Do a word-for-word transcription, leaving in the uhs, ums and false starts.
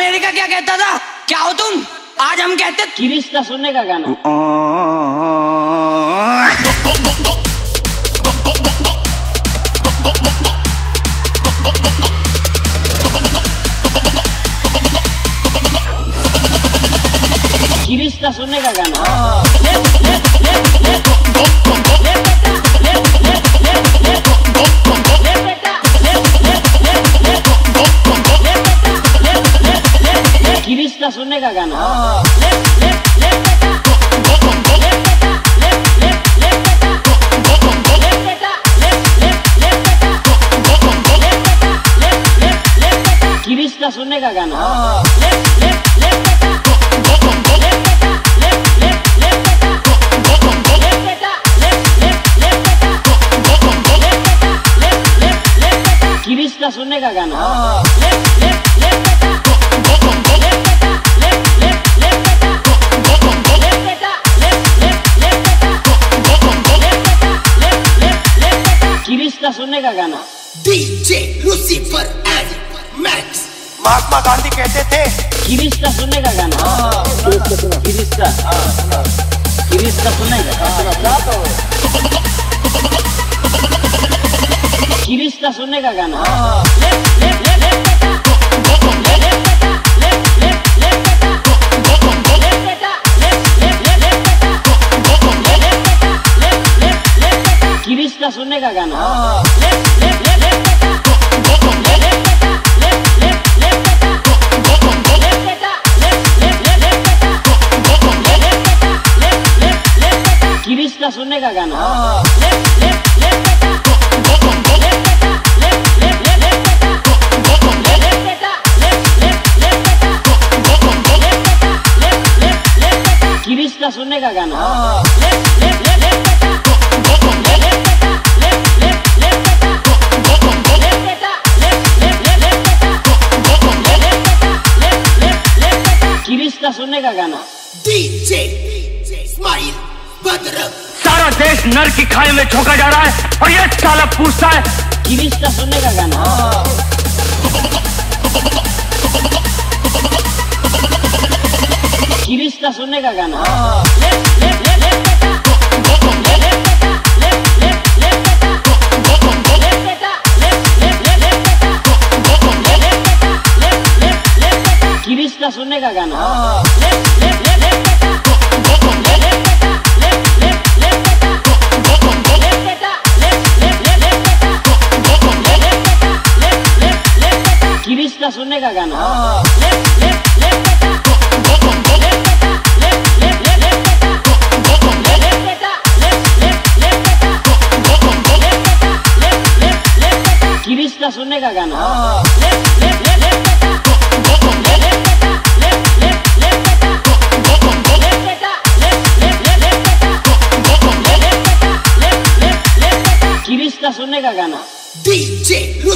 America क्या कहता था? क्या हो तुम? आज हम कहते किरिश्ता सुनने का गाना। किरिश्ता सुनने का गाना। किरिश्ता सुनने का गाना। किरिश्ता सुनने का गाना। किरिश्ता सुनने का गाना। किरिश्ता सुनने का गाना। DJ Lucifer and Max. Mahatma Gandhi कहते थे किरिश्ता सुनने का गाना। किरिश्ता किरिश्ता सुनने का किरिश्ता सुनने का गाना। किरिश्ता सुनने का गाना। किरिश्ता सुनने का गाना। किरिश्ता सुनने का गाना। किरिश्ता सुनने का गाना। DJ smile Badr. सारा देश नर की खाई में झोंका जा रहा है और ये साला पूछता है किरिश्ता सुनने का गाना। किरिश्ता सुनने का गाना। किरिश्ता सुनने का गाना। किरिश्ता सुनने का गाना। किरिश्ता सुनने का गाना। किरिश्ता सुनने का गाना। डीजे